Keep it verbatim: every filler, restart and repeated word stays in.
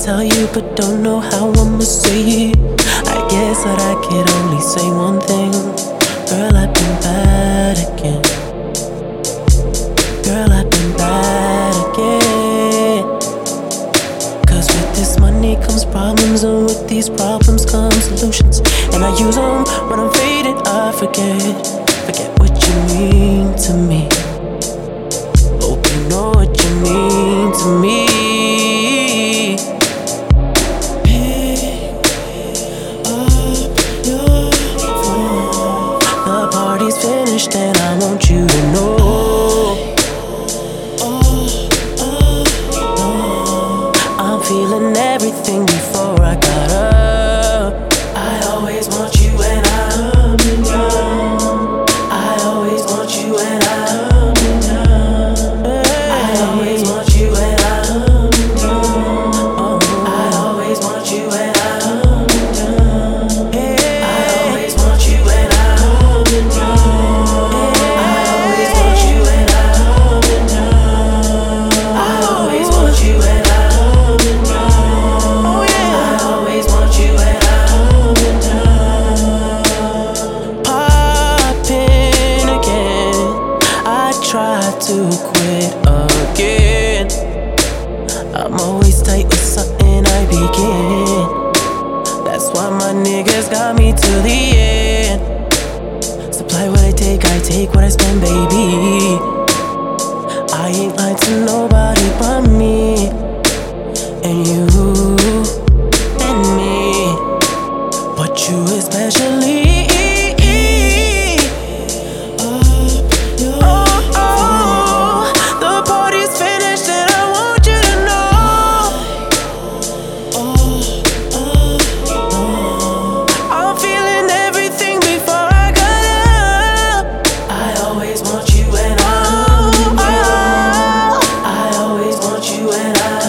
tell you, but don't know how I'ma say it. I guess that I could only say one thing. Girl, I've been bad again. Girl, I've been bad again. Cause with this money comes problems, and with these problems come solutions. And I use them when I'm faded, I forget. Forget what you mean to me. Hope you know what you mean to me. Finished and I want you to know I'm feeling everything before I got up. I always want you when I'm in love. I always want you when I'm in love. I always want you when I'm in love. I always want you when I'm in love. I always want you when I'm in love. Try to quit again. I'm always tight with something I begin. That's why my niggas got me to the end. Supply what I take, I take what I spend, baby. I ain't lying to nobody but me. And you and me. But you especially. When I